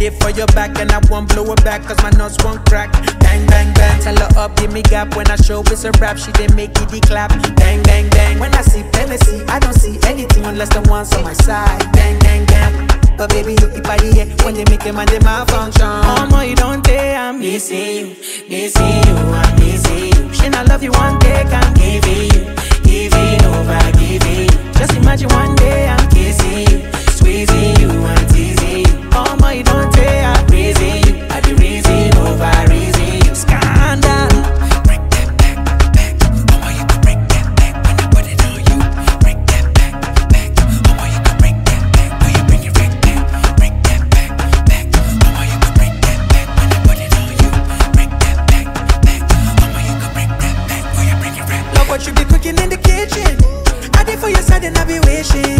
did for your back and I won't blow it back cause my nuts won't crack. Bang, bang, bang. Tell her up, give me gap. When I show it's a rap, she didn't make it the clap. Bang, bang, bang. When I see Tennessee, I don't see anything unless the one's on my side. Bang, bang, bang. But baby, you keep body here. When they make a man, they malfunction. Oh, my, you don't say I'm missing you, I'm missing you. She not love you one day, I'm giving over, giving you. Just imagine one day I'm kissing you, squeezing you, and teasing you. Oh, my, you don't say I'm praising you. I be raising over, raising you. Scandal. Break that back, back. Oh, my, you can break that back when I put it on you. Break that back, back. Oh, my, you can break that back when you bring it right back. Break that back, back. Oh, my, you can break that back when I put it on you. Break that back, back. Oh, my, you can break that back when you bring it right back. Love what you be cooking in the kitchen. I did for your side and I be wishing.